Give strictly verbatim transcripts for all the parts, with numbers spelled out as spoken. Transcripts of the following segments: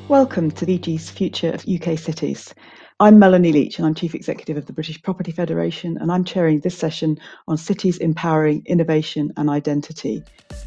Welcome to B G's Future of U K Cities. I'm Melanie Leach and I'm Chief Executive of the British Property Federation, and I'm chairing this session on cities empowering innovation and identity.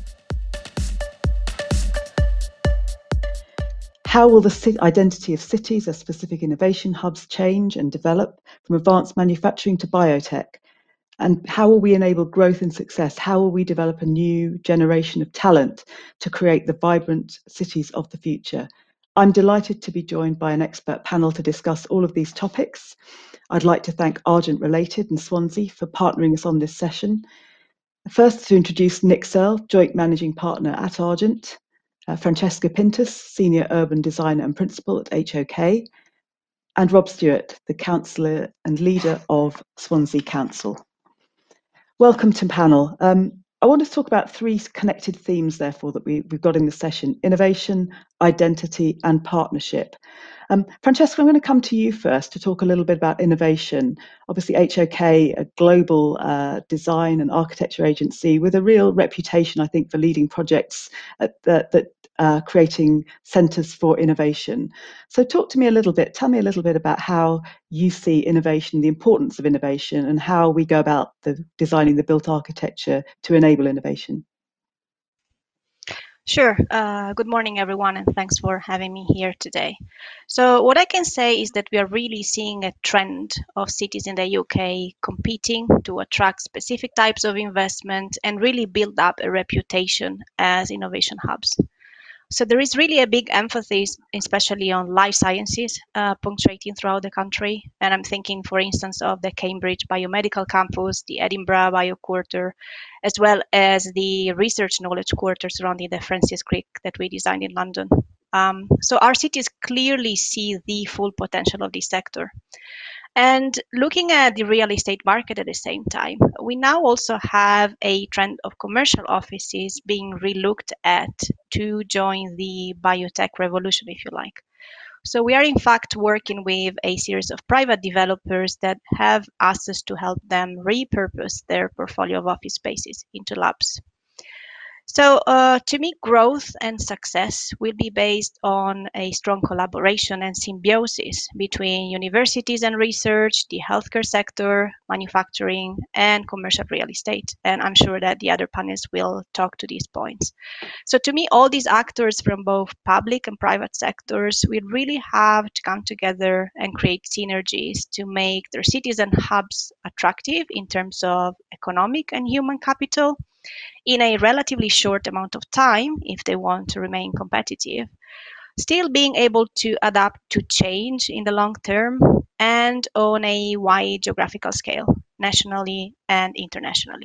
How will the identity of cities as specific innovation hubs change and develop from advanced manufacturing to biotech? And how will we enable growth and success? How will we develop a new generation of talent to create the vibrant cities of the future? I'm delighted to be joined by an expert panel to discuss all of these topics. I'd like to thank Argent Related and Swansea for partnering us on this session. First, to introduce Nick Searle, Joint Managing Partner at Argent, uh, Francesca Pintus, Senior Urban Designer and Principal at H O K, and Rob Stewart, the Councillor and Leader of Swansea Council. Welcome to panel. Um, I want to talk about three connected themes, therefore, that we, we've got in the session: innovation, identity, and partnership. Um, Francesca, I'm going to come to you first to talk a little bit about innovation. Obviously, H O K, a global uh, design and architecture agency with a real reputation, I think, for leading projects at the, that uh, creating centres for innovation. So talk to me a little bit, tell me a little bit about how you see innovation, the importance of innovation, and how we go about the, designing the built architecture to enable innovation. Sure. Uh, good morning, everyone, and thanks for having me here today. So what I can say is that we are really seeing a trend of cities in the U K competing to attract specific types of investment and really build up a reputation as innovation hubs. So there is really a big emphasis, especially on life sciences, uh, punctuating throughout the country. And I'm thinking, for instance, of the Cambridge Biomedical Campus, the Edinburgh Bio Quarter, as well as the Research Knowledge Quarter surrounding the Francis Crick that we designed in London. Um, so our cities clearly see the full potential of this sector. And looking at the real estate market at the same time, we now also have a trend of commercial offices being relooked at to join the biotech revolution, if you like. So we are in fact working with a series of private developers that have asked us to help them repurpose their portfolio of office spaces into labs. So uh, to me, growth and success will be based on a strong collaboration and symbiosis between universities and research, the healthcare sector, manufacturing, and commercial real estate. And I'm sure that the other panelists will talk to these points. So to me, all these actors from both public and private sectors will really have to come together and create synergies to make their cities and hubs attractive in terms of economic and human capital in a relatively short amount of time if they want to remain competitive, still being able to adapt to change in the long term and on a wide geographical scale, nationally and internationally.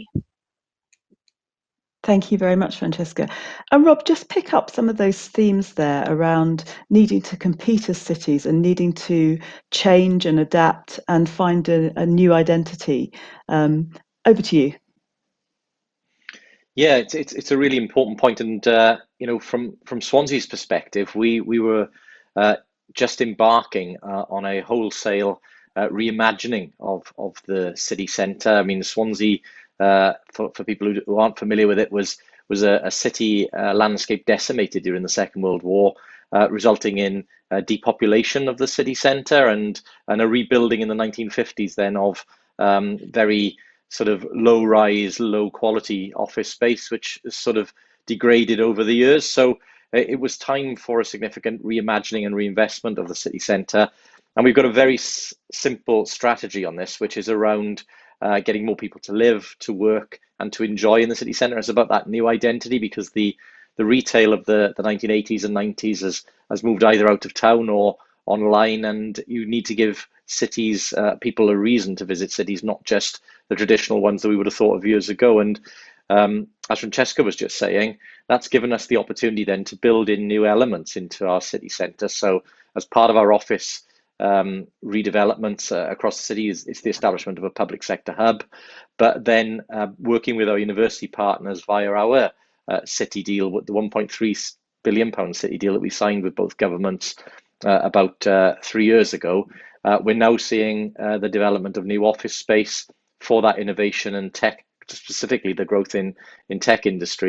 Thank you very much, Francesca. And Rob, just pick up some of those themes there around needing to compete as cities and needing to change and adapt and find a, a new identity. Um, over to you. Yeah, it's it's it's a really important point, and uh, you know, from from Swansea's perspective, we we were uh, just embarking uh, on a wholesale uh, reimagining of of the city centre. I mean, Swansea, uh, for for people who, who aren't familiar with it, was was a, a city uh, landscape decimated during the Second World War, uh, resulting in a depopulation of the city centre and and a rebuilding in the nineteen fifties then of um, very sort of low rise, low quality office space, which is sort of degraded over the years. So it was time for a significant reimagining and reinvestment of the city centre. And we've got a very s- simple strategy on this, which is around uh, getting more people to live, to work, and to enjoy in the city centre. It's about that new identity, because the the retail of the, the nineteen eighties and nineties has, has moved either out of town or online, and you need to give cities, uh, people a reason to visit cities, not just the traditional ones that we would have thought of years ago. And um, as Francesca was just saying, that's given us the opportunity then to build in new elements into our city centre. So as part of our office um, redevelopments uh, across the city is, is the establishment of a public sector hub, but then uh, working with our university partners via our uh, city deal, with the one point three billion pound city deal that we signed with both governments uh, about uh, three years ago, uh, we're now seeing uh, the development of new office space for that innovation and tech, specifically the growth in, in tech industry,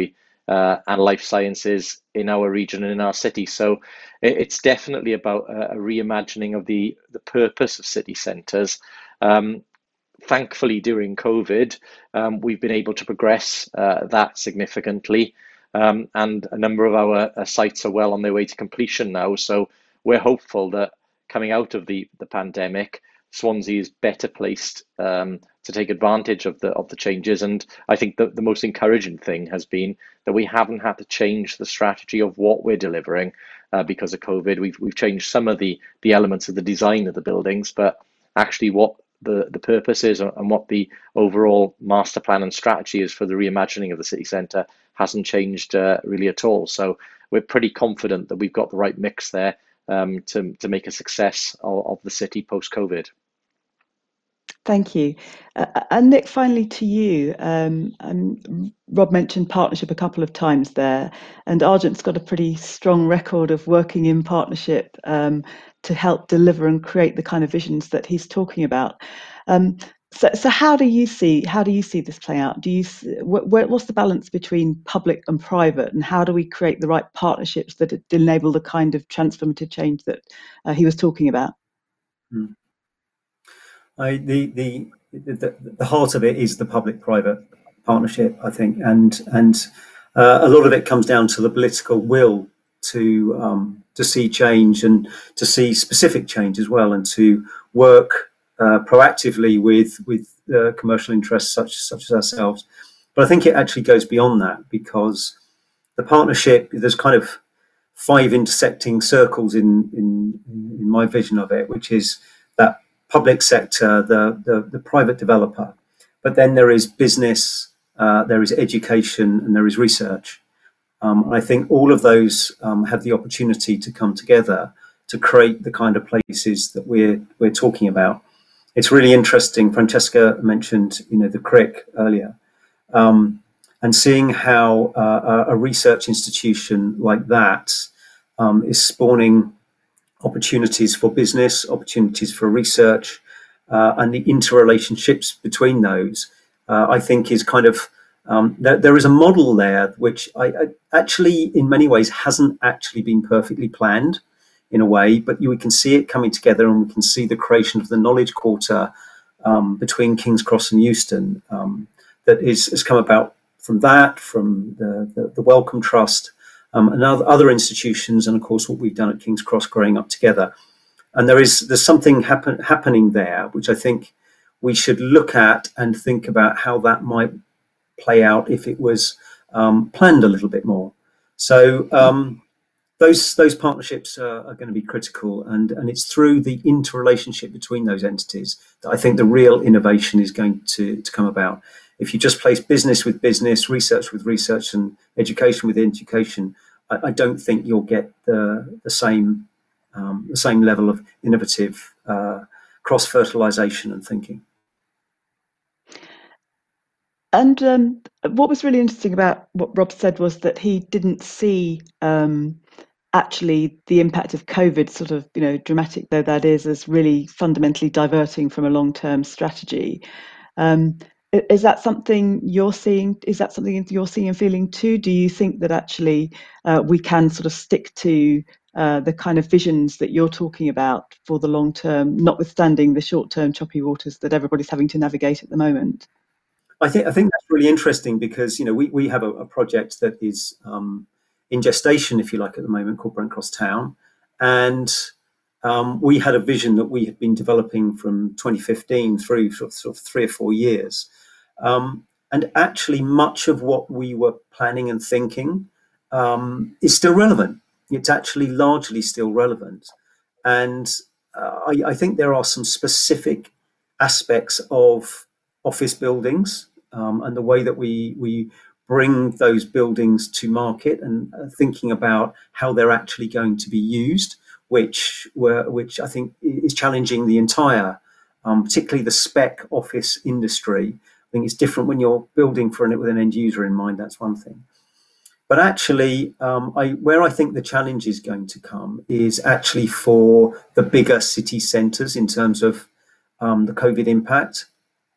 uh, and life sciences in our region and in our city. So it's definitely about a, a reimagining of the, the purpose of city centres. Um, thankfully, during COVID, um, we've been able to progress uh, that significantly. Um, and a number of our uh, sites are well on their way to completion now. So we're hopeful that coming out of the, the pandemic, Swansea is better placed um, to take advantage of the of the changes. And I think that the most encouraging thing has been that we haven't had to change the strategy of what we're delivering uh, because of COVID. We've we've changed some of the the elements of the design of the buildings, but actually what the the purpose is and what the overall master plan and strategy is for the reimagining of the city centre hasn't changed uh, really at all. So we're pretty confident that we've got the right mix there um, to to make a success of, of the city post COVID. Thank you. Uh, and Nick, finally to you. Um, um, Rob mentioned partnership a couple of times there, and Argent's got a pretty strong record of working in partnership um, to help deliver and create the kind of visions that he's talking about. Um, so, so how do you see how do you see this play out? Do you what, what's the balance between public and private, and how do we create the right partnerships that enable the kind of transformative change that uh, he was talking about? Hmm. I, the, the the the heart of it is the public-private partnership, I think, and and uh, a lot of it comes down to the political will to um, to see change and to see specific change as well, and to work uh, proactively with with uh, commercial interests such such as ourselves. But I think it actually goes beyond that, because the partnership, there's kind of five intersecting circles in in, in my vision of it, which is that public sector, the, the, the private developer, but then there is business, uh, there is education, and there is research. Um, I think all of those um, have the opportunity to come together to create the kind of places that we're we're talking about. It's really interesting. Francesca mentioned, you know, the Crick earlier, um, and seeing how uh, a research institution like that um, is spawning opportunities for business, opportunities for research, uh, and the interrelationships between those, uh, I think is kind of, um, there, there is a model there which I, I actually in many ways hasn't actually been perfectly planned in a way, but you, we can see it coming together, and we can see the creation of the Knowledge Quarter um, between King's Cross and Euston um, that is, has come about from that, from the, the, the Wellcome Trust, Um, and other institutions, and of course what we've done at King's Cross, growing up together. And there is there's something happen, happening there, which I think we should look at and think about how that might play out if it was um, planned a little bit more. So um, those those partnerships are, are going to be critical, and, and it's through the interrelationship between those entities that I think the real innovation is going to, to come about. If you just place business with business, research with research, and education with education, I, I don't think you'll get the the same um, the same level of innovative uh, cross-fertilization and thinking. And um, what was really interesting about what Rob said was that he didn't see um, actually the impact of COVID, sort of, you know, dramatic though that is, as really fundamentally diverting from a long-term strategy. Um, Is that something you're seeing? Is that something you're seeing and feeling too? Do you think that actually uh, we can sort of stick to uh, the kind of visions that you're talking about for the long term, notwithstanding the short term choppy waters that everybody's having to navigate at the moment? I think I think that's really interesting, because you know we we have a, a project that is um, in gestation, if you like, at the moment, called Brent Cross Town, and um, we had a vision that we had been developing from twenty fifteen through sort of, sort of three or four years. Um, and actually much of what we were planning and thinking um, is still relevant. It's actually largely still relevant. And uh, I, I think there are some specific aspects of office buildings um, and the way that we, we bring those buildings to market, and uh, thinking about how they're actually going to be used, which were, which I think is challenging the entire, um, particularly the spec office industry. I think it's different when you're building for an, with an end user in mind. That's one thing. But actually, um, I, where I think the challenge is going to come is actually for the bigger city centres in terms of um, the COVID impact.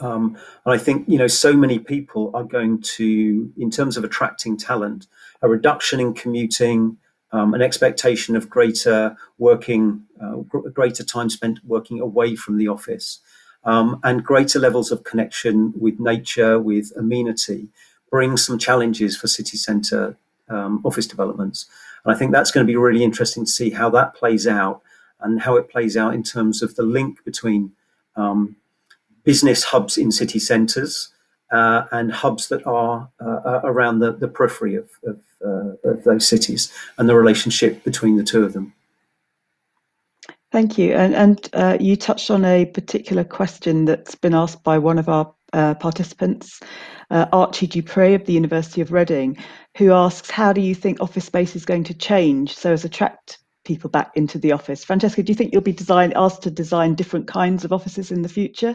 Um, and I think, you know, so many people are going to, in terms of attracting talent, a reduction in commuting, um, an expectation of greater working, uh, greater time spent working away from the office, um, and greater levels of connection with nature, with amenity, brings some challenges for city centre um, office developments. And I think that's going to be really interesting to see how that plays out, and how it plays out in terms of the link between um, business hubs in city centres uh, and hubs that are uh, around the, the periphery of, of, uh, of those cities, and the relationship between the two of them. Thank you. And, and uh, you touched on a particular question that's been asked by one of our uh, participants, uh, Archie Dupre of the University of Reading, who asks, how do you think office space is going to change so as attract people back into the office? Francesca, do you think you'll be design, asked to design different kinds of offices in the future?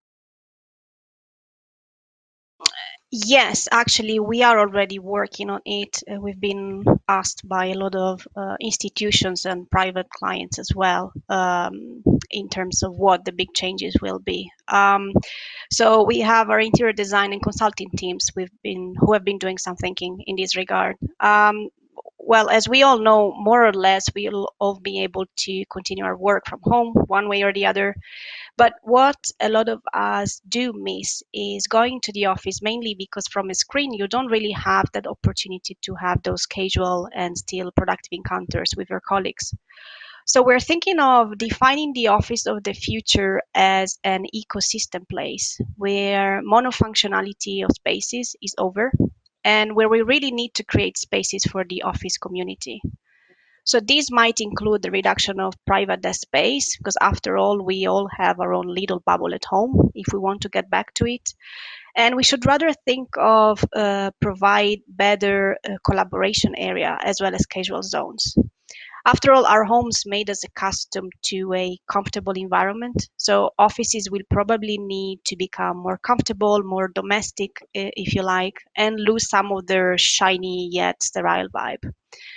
Yes, actually, we are already working on it. Uh, we've been asked by a lot of uh, institutions and private clients as well, um, in terms of what the big changes will be. Um, so we have our interior design and consulting teams we've been who have been doing some thinking in this regard. Um, well, as we all know, more or less, we'll all be able to continue our work from home one way or the other. But what a lot of us do miss is going to the office, mainly because from a screen, you don't really have that opportunity to have those casual and still productive encounters with your colleagues. So we're thinking of defining the office of the future as an ecosystem place where monofunctionality of spaces is over, and where we really need to create spaces for the office community. So this might include the reduction of private desk space, because after all, we all have our own little bubble at home if we want to get back to it. And we should rather think of uh, provide better uh, collaboration area as well as casual zones. After all, our homes made us accustomed to a comfortable environment. So offices will probably need to become more comfortable, more domestic, if you like, and lose some of their shiny yet sterile vibe.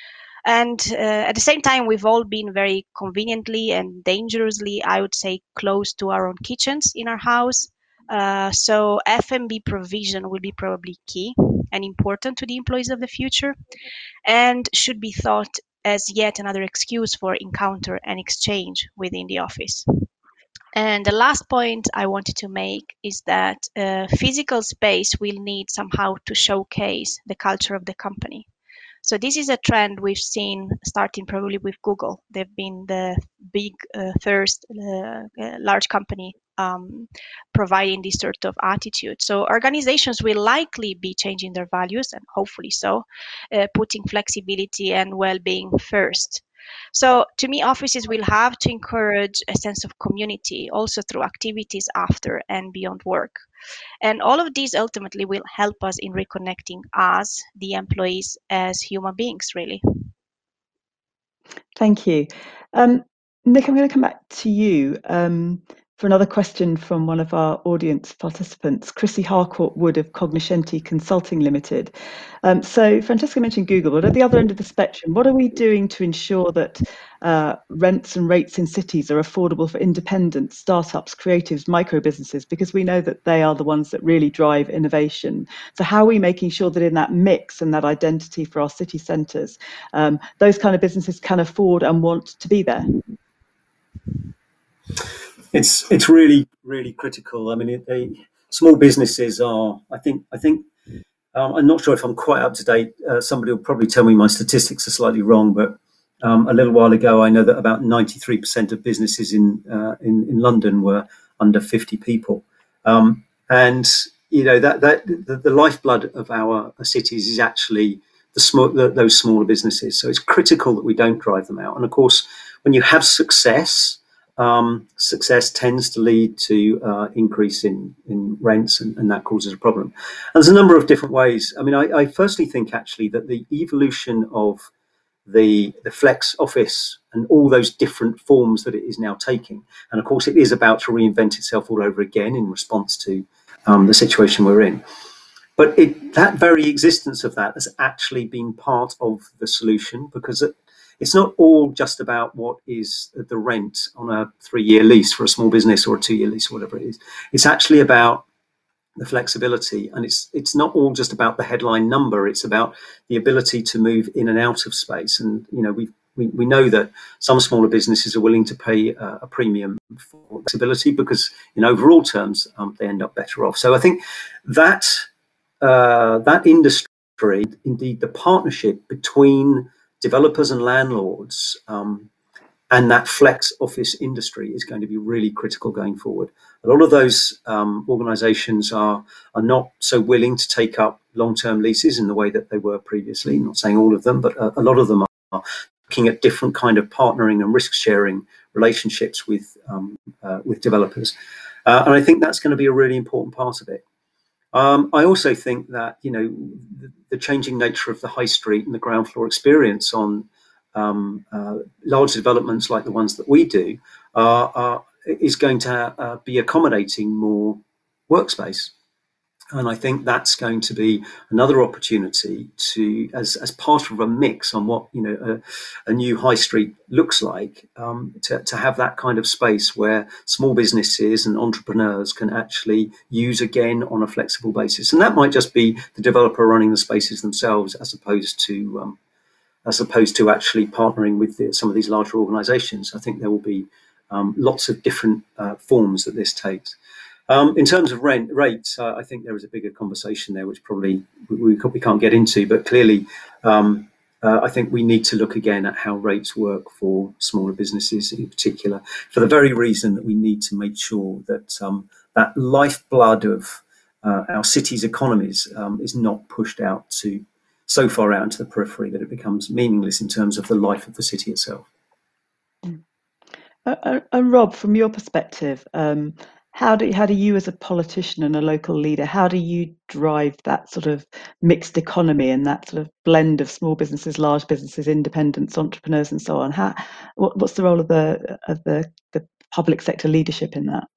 And uh, at the same time, we've all been very conveniently and dangerously, I would say, close to our own kitchens in our house. Uh, so F and B provision will be probably key and important to the employees of the future, and should be thought as yet another excuse for encounter and exchange within the office. And the last point I wanted to make is that uh, physical space will need somehow to showcase the culture of the company. So this is a trend we've seen starting probably with Google. They've been the big uh, first uh, uh, large company um, providing this sort of attitude. So organizations will likely be changing their values, and hopefully so, uh, putting flexibility and well-being first. So to me, offices will have to encourage a sense of community also through activities after and beyond work. And all of these ultimately will help us in reconnecting us, the employees, as human beings, really. Thank you. Um, Nick, I'm going to come back to you um, for another question from one of our audience participants, Chrissy Harcourt Wood of Cognoscenti Consulting Limited. Um, so Francesca mentioned Google, but at the other end of the spectrum, what are we doing to ensure that uh, rents and rates in cities are affordable for independent startups, creatives, micro businesses? Because we know that they are the ones that really drive innovation. So how are we making sure that in that mix and that identity for our city centres, um, those kind of businesses can afford and want to be there? It's it's really really critical. I mean, it, they, small businesses are. I think I think um, I'm not sure if I'm quite up to date. Uh, somebody will probably tell me my statistics are slightly wrong, but um, a little while ago, I know that about ninety-three percent of businesses in uh, in in London were under fifty people, um, and you know that that the, the lifeblood of our cities is actually the small the, those smaller businesses. So it's critical that we don't drive them out. And of course, when you have success. Um, success tends to lead to uh, increase in, in rents, and, and that causes a problem. And there's a number of different ways. I mean, I, I firstly think actually that the evolution of the, the flex office and all those different forms that it is now taking, and of course it is about to reinvent itself all over again in response to um, the situation we're in. But it, that very existence of that has actually been part of the solution, because it, it's not all just about what is the rent on a three-year lease for a small business or a two-year lease or whatever it is. It's actually about the flexibility, and it's it's not all just about the headline number. It's about the ability to move in and out of space. And you know, we we, we know that some smaller businesses are willing to pay uh, a premium for flexibility because, in overall terms, um, they end up better off. So I think that uh, that industry, indeed, the partnership between developers and landlords. Um, And that flex office industry is going to be really critical going forward. A lot of those um, organisations are are not so willing to take up long-term leases in the way that they were previously. I'm not saying all of them, but a, a lot of them are looking at different kind of partnering and risk-sharing relationships with um, uh, with developers, uh, and I think that's going to be a really important part of it. Um, I also think that you know the, the changing nature of the high street and the ground floor experience on Um, uh, large developments like the ones that we do uh, uh, is going to uh, be accommodating more workspace, and I think that's going to be another opportunity to, as as part of a mix on what you know a, a new high street looks like, um, to to have that kind of space where small businesses and entrepreneurs can actually use again on a flexible basis, and that might just be the developer running the spaces themselves, as opposed to um, as opposed to actually partnering with the, some of these larger organisations. I think there will be um, lots of different uh, forms that this takes. Um, in terms of rent rates, uh, I think there is a bigger conversation there, which probably we, we can't get into. But clearly, um, uh, I think we need to look again at how rates work for smaller businesses in particular, for the very reason that we need to make sure that um, that lifeblood of uh, our city's economies um, is not pushed out to so far out into the periphery that it becomes meaningless in terms of the life of the city itself. Mm. Uh, and Rob, from your perspective, um, how do how do you, as a politician and a local leader, how do you drive that sort of mixed economy and that sort of blend of small businesses, large businesses, independents, entrepreneurs, and so on? How what, what's the role of the of the, the public sector leadership in that?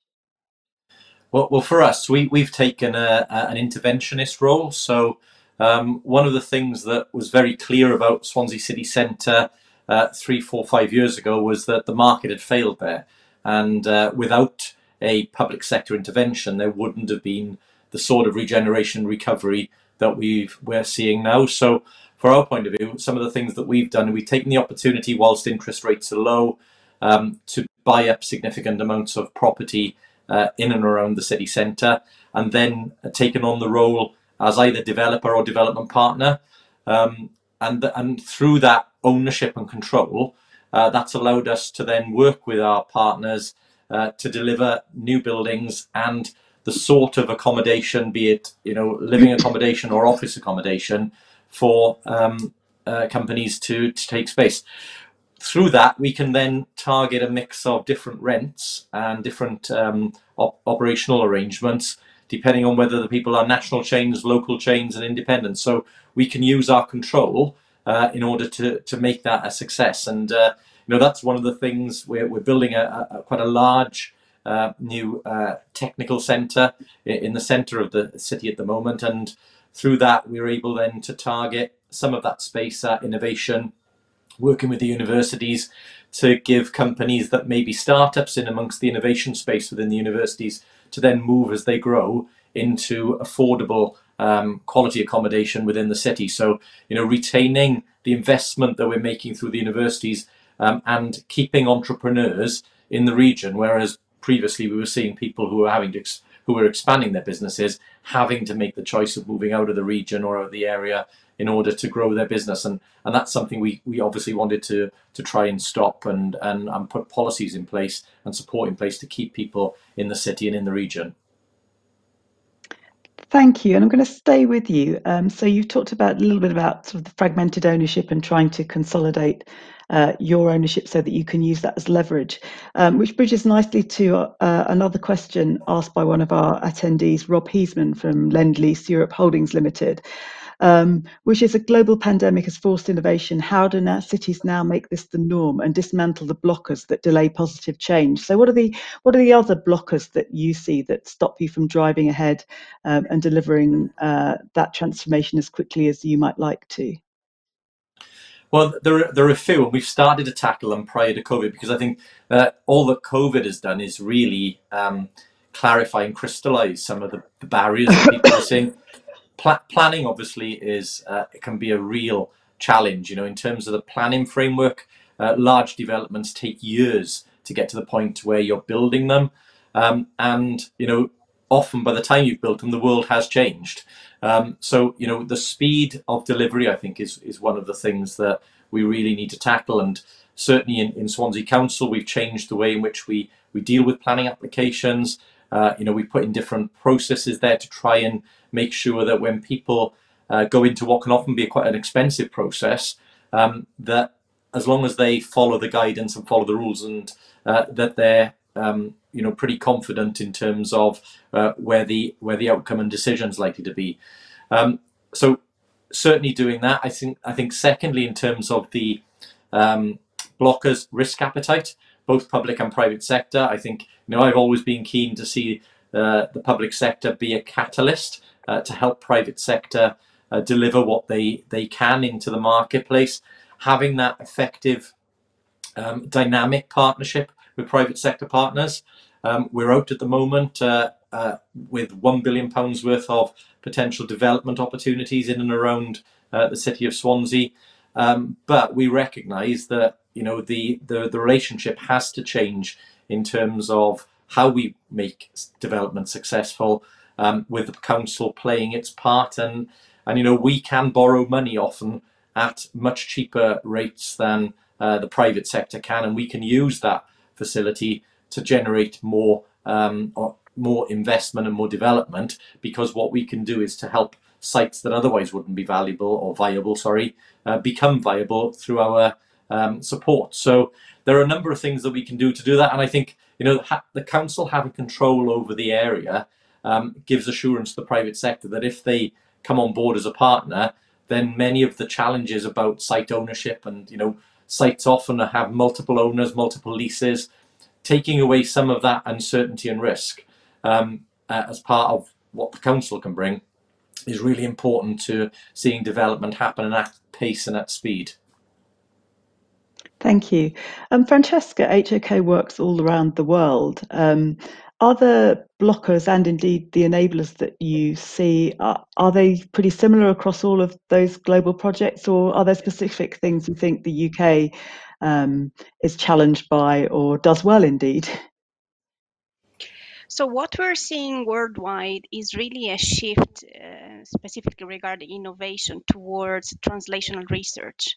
Well, well, for us, we we've taken a, a, an interventionist role. So um, one of the things that was very clear about Swansea City Centre uh, three, four, five years ago was that the market had failed there, and uh, without a public sector intervention, there wouldn't have been the sort of regeneration recovery that we've we're seeing now. So, for our point of view, some of the things that we've done, we've taken the opportunity whilst interest rates are low um, to buy up significant amounts of property Uh, in and around the city centre, and then uh, taken on the role as either developer or development partner, um, and and through that ownership and control, uh, that's allowed us to then work with our partners uh, to deliver new buildings and the sort of accommodation, be it you know living accommodation or office accommodation, for um, uh, companies to to take space. Through that, we can then target a mix of different rents and different um, op operational arrangements, depending on whether the people are national chains, local chains, and independents. So we can use our control uh, in order to to make that a success. And uh, you know that's one of the things we're we're building a, a quite a large uh, new uh, technical centre in the centre of the city at the moment. And through that, we're able then to target some of that space at innovation, working with the universities to give companies that may be startups in amongst the innovation space within the universities to then move as they grow into affordable um, quality accommodation within the city. So, you know, retaining the investment that we're making through the universities um, and keeping entrepreneurs in the region, whereas previously we were seeing people who were having to ex who were expanding their businesses having to make the choice of moving out of the region or out of the area in order to grow their business, and and that's something we we obviously wanted to to try and stop and and and put policies in place and support in place to keep people in the city and in the region. Thank you, and I'm going to stay with you. Um, so you've talked about a little bit about sort of the fragmented ownership and trying to consolidate uh, your ownership so that you can use that as leverage, um, which bridges nicely to uh, another question asked by one of our attendees, Rob Heisman from Lend-Lease Europe Holdings Limited. Um, which is a global pandemic has forced innovation. How do now cities now make this the norm and dismantle the blockers that delay positive change? So what are the what are the other blockers that you see that stop you from driving ahead um, and delivering uh, that transformation as quickly as you might like to? Well, there are, there are a few, and we've started to tackle them prior to COVID, because I think uh, all that COVID has done is really um, clarify and crystallize some of the, the barriers that people are seeing. Pla planning obviously is uh, it can be a real challenge, you know, in terms of the planning framework. Uh, large developments take years to get to the point where you're building them, um, and you know, often by the time you've built them, the world has changed. Um, so you know, the speed of delivery, I think, is is one of the things that we really need to tackle. And certainly in, in Swansea Council, we've changed the way in which we we deal with planning applications. Uh, you know, we put in different processes there to try and make sure that when people uh, go into what can often be quite an expensive process, um, that as long as they follow the guidance and follow the rules, and uh, that they're um, you know, pretty confident in terms of uh, where the where the outcome and decision is likely to be. Um, so certainly doing that. I think I think secondly, in terms of the um, blockers' risk appetite, both public and private sector, I think, you know, I've always been keen to see uh, the public sector be a catalyst uh, to help private sector uh, deliver what they they can into the marketplace. Having that effective um, dynamic partnership with private sector partners. Um, we're out at the moment uh, uh, with one billion pounds worth of potential development opportunities in and around uh, the city of Swansea. Um, but we recognise that, you know, the, the, the relationship has to change in terms of how we make development successful, um, with the council playing its part. And, and, you know, we can borrow money often at much cheaper rates than uh, the private sector can, and we can use that facility to generate more um, or more investment and more development, because what we can do is to help sites that otherwise wouldn't be valuable or viable, sorry, uh, become viable through our um, support. So there are a number of things that we can do to do that, and I think, you know, ha the council having control over the area um, gives assurance to the private sector that if they come on board as a partner, then many of the challenges about site ownership, and, you know, sites often have multiple owners, multiple leases, taking away some of that uncertainty and risk um, uh, as part of what the council can bring is really important to seeing development happen at pace and at speed. Thank you. Um, Francesca, H O K works all around the world. Um, are the blockers and indeed the enablers that you see, are, are they pretty similar across all of those global projects, or are there specific things you think the U K um, is challenged by or does well indeed? So what we're seeing worldwide is really a shift, uh, specifically regarding innovation, towards translational research.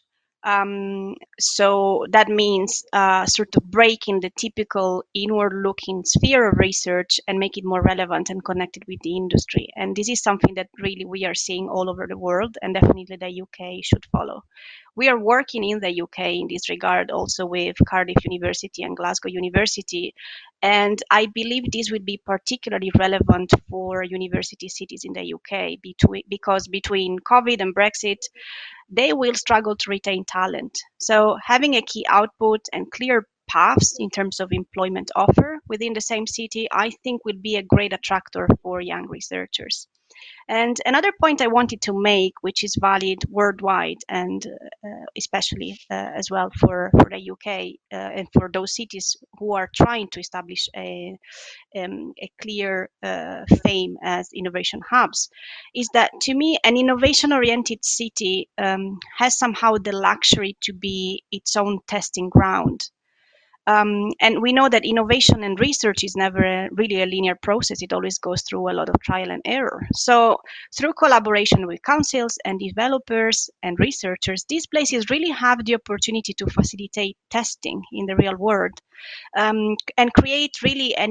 Um, so that means uh, sort of breaking the typical inward-looking sphere of research and make it more relevant and connected with the industry. And this is something that really we are seeing all over the world, and definitely the U K should follow. We are working in the U K in this regard also with Cardiff University and Glasgow University, and I believe this will be particularly relevant for university cities in the U K between, because between COVID and Brexit, they will struggle to retain talent. So having a key output and clear paths in terms of employment offer within the same city, I think will be a great attractor for young researchers. And another point I wanted to make, which is valid worldwide and uh, especially uh, as well for, for the U K uh, and for those cities who are trying to establish a, um, a clear uh, fame as innovation hubs, is that to me, an innovation-oriented city um, has somehow the luxury to be its own testing ground. Um, and we know that innovation and research is never a, really a linear process. It always goes through a lot of trial and error. So through collaboration with councils and developers and researchers, these places really have the opportunity to facilitate testing in the real world um, and create really an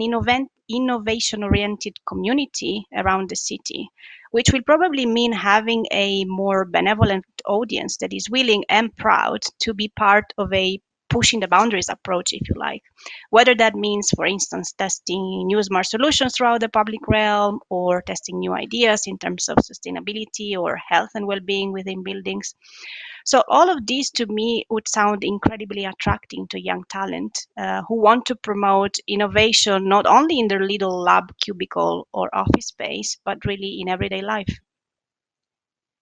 innovation-oriented community around the city, which will probably mean having a more benevolent audience that is willing and proud to be part of a pushing the boundaries approach, if you like, whether that means, for instance, testing new smart solutions throughout the public realm or testing new ideas in terms of sustainability or health and well-being within buildings. So all of these to me would sound incredibly attracting to young talent uh, who want to promote innovation not only in their little lab, cubicle or office space, but really in everyday life.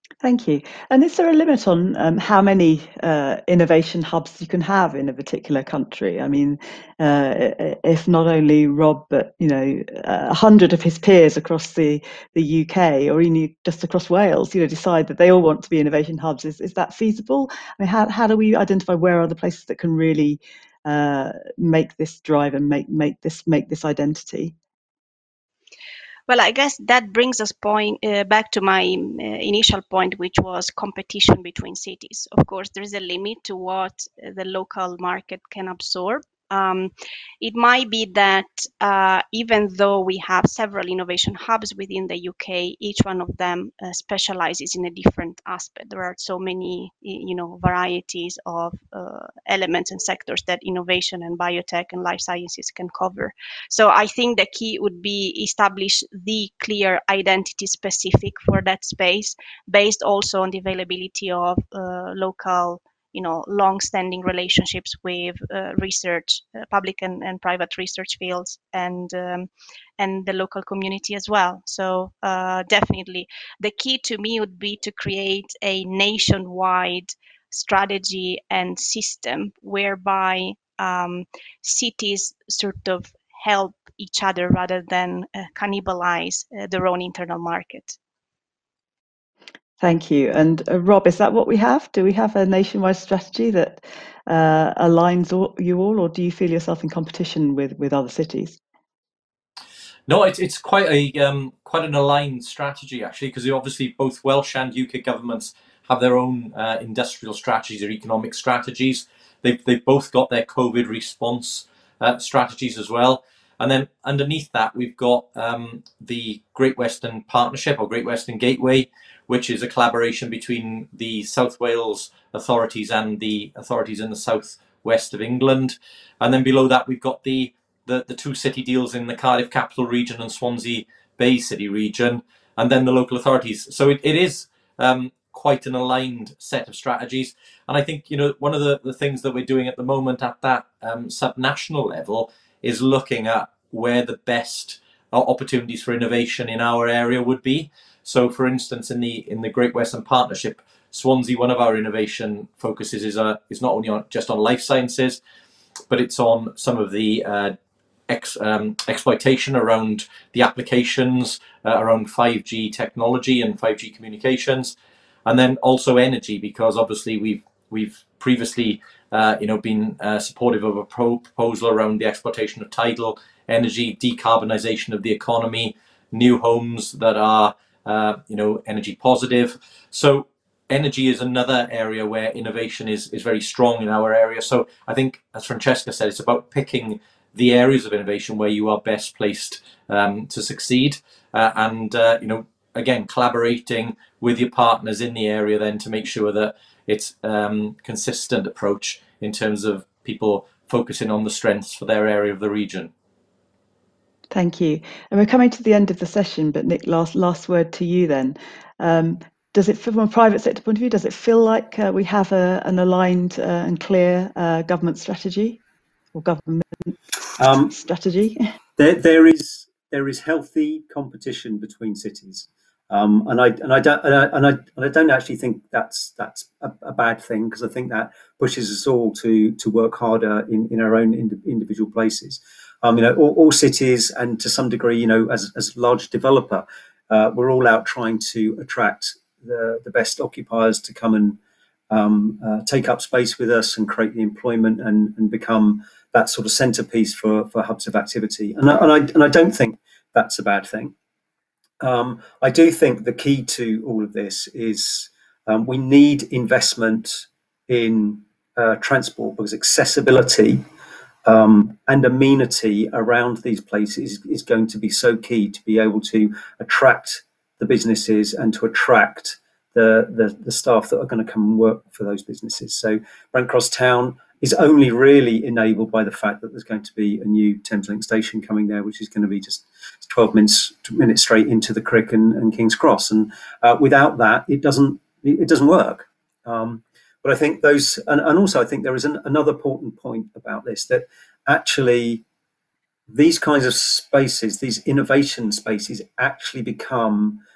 Thank you. And is there a limit on um, how many uh, innovation hubs you can have in a particular country? I mean, uh, if not only Rob, but you know, a hundred of his peers across the, the U K, or even just across Wales, you know, decide that they all want to be innovation hubs, is is that feasible? I mean, how how do we identify where are the places that can really uh, make this drive and make make this make this identity? Well, I guess that brings us point uh, back to my uh, initial point, which was competition between cities. Of course, there is a limit to what the local market can absorb. Um, it might be that uh, even though we have several innovation hubs within the U K, each one of them uh, specializes in a different aspect. There are so many, you know, varieties of uh, elements and sectors that innovation and biotech and life sciences can cover. So I think the key would be establish the clear identity specific for that space, based also on the availability of uh, local, you know, long-standing relationships with uh, research, uh, public and, and private research fields, and um, and the local community as well. So uh, definitely, the key to me would be to create a nationwide strategy and system whereby um, cities sort of help each other rather than uh, cannibalize uh, their own internal market. Thank you. And uh, Rob, is that what we have? Do we have a nationwide strategy that uh, aligns all, you all, or do you feel yourself in competition with, with other cities? No, it's it's quite a um, quite an aligned strategy actually, because obviously both Welsh and U K governments have their own uh, industrial strategies or economic strategies. They've they've both got their COVID response uh, strategies as well. And then underneath that, we've got um, the Great Western Partnership or Great Western Gateway, which is a collaboration between the South Wales authorities and the authorities in the south west of England. And then below that, we've got the the, the two city deals in the Cardiff Capital Region and Swansea Bay City Region, and then the local authorities. So it, it is um, quite an aligned set of strategies. And I think, you know, one of the, the things that we're doing at the moment at that um, sub-national level is looking at where the best opportunities for innovation in our area would be. So, for instance, in the in the Great Western Partnership, Swansea, one of our innovation focuses is uh, is not only on just on life sciences, but it's on some of the uh, ex, um, exploitation around the applications uh, around five G technology and five G communications, and then also energy, because obviously we've we've previously uh, you know been uh, supportive of a pro- proposal around the exploitation of tidal energy, decarbonisation of the economy, new homes that are uh, you know energy positive. So energy is another area where innovation is is very strong in our area. So I think, as Francesca said, it's about picking the areas of innovation where you are best placed um, to succeed, uh, and uh, you know again collaborating with your partners in the area then to make sure that it's um, consistent approach in terms of people focusing on the strengths for their area of the region. Thank you. And we're coming to the end of the session, but Nick, last last word to you then. Um, does it, from a private sector point of view, does it feel like uh, we have a, an aligned uh, and clear uh, government strategy or government um, strategy? There, there is there is healthy competition between cities, um, and I and I don't and I, and I and I don't actually think that's that's a, a bad thing, because I think that pushes us all to to work harder in, in our own ind- individual places. Um, you know, all, all cities, and to some degree, you know, as as a large developer, uh, we're all out trying to attract the the best occupiers to come and um, uh, take up space with us and create the employment and, and become that sort of centerpiece for, for hubs of activity. And I, and I and I don't think that's a bad thing. Um, I do think the key to all of this is um, we need investment in uh, transport, because accessibility um, and amenity around these places is going to be so key to be able to attract the businesses and to attract the, the, the staff that are going to come and work for those businesses. So Brent Cross Town is only really enabled by the fact that there's going to be a new Thameslink station coming there, which is going to be just twelve minutes minutes straight into the Crick and, and King's Cross. And uh, without that, it doesn't it doesn't work. Um, but I think those, and, and also I think there is an, another important point about this, that actually these kinds of spaces, these innovation spaces, actually become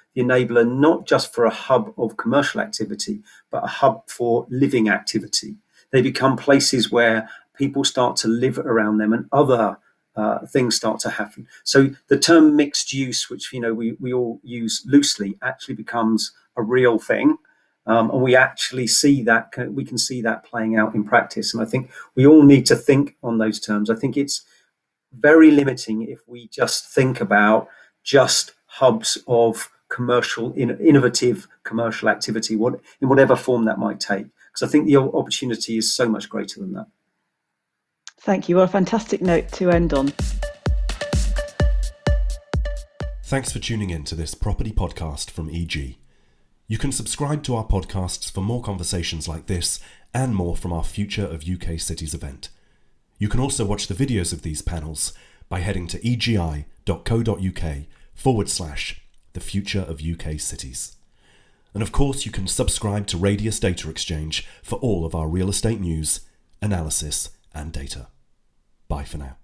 the enabler not just for a hub of commercial activity, but a hub for living activity. They become places where people start to live around them and other uh, things start to happen. So the term mixed use, which you know we, we all use loosely, actually becomes a real thing. Um, and we actually see that, we can see that playing out in practice. And I think we all need to think on those terms. I think it's very limiting if we just think about just hubs of commercial, in, innovative commercial activity, what, in whatever form that might take. Because I think the opportunity is so much greater than that. Thank you. Well, a fantastic note to end on. Thanks for tuning in to this property podcast from E G. You can subscribe to our podcasts for more conversations like this and more from our Future of U K Cities event. You can also watch the videos of these panels by heading to egi.co.uk forward slash the Future of U K Cities. And of course, you can subscribe to Radius Data Exchange for all of our real estate news, analysis, and data. Bye for now.